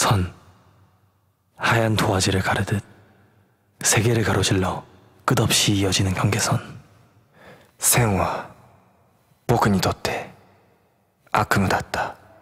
선, 하얀 도화지를 가르듯 세계를 가로질러 끝없이 이어지는 경계선. 線は僕にとって悪夢だった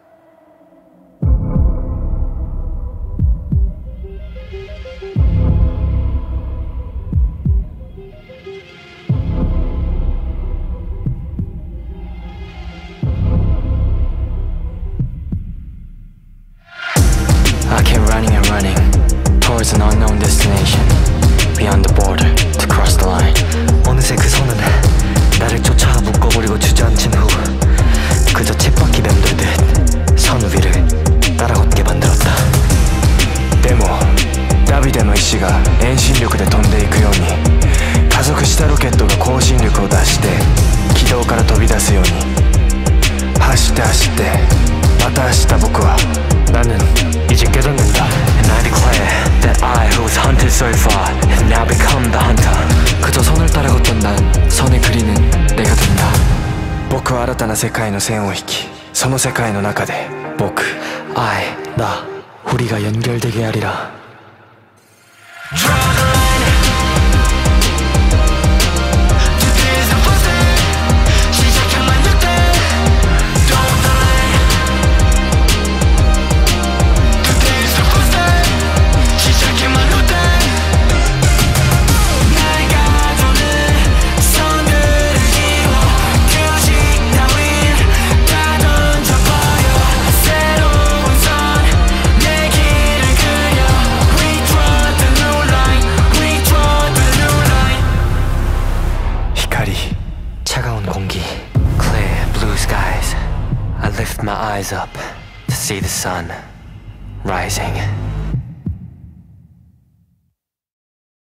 。I kept running and running towards an unknown destination beyond the border to cross the line. 어느새 그 선은 나를 쫓아 묶어버리고 주저앉힌 후 그저 쳇바퀴 맴돌듯 선 위를 따라 걷게 만들었다. でもダビデの意志が遠心力で飛んでいくように加速したロケットが高心力を出して軌道から飛び出すように走って走ってまた走った僕は 나는 이제 깨닫는다. And I declare that I who was hunted so far have now become the hunter. 그저 선을 따라 걷던 난 선을 그리는 내가 된다. 僕は新たな世界の線を引きその世界の中で僕 I, 나, 우리가 연결되게 하리라. 차가운 공기, clear blue skies. I lift my eyes up to see the sun rising.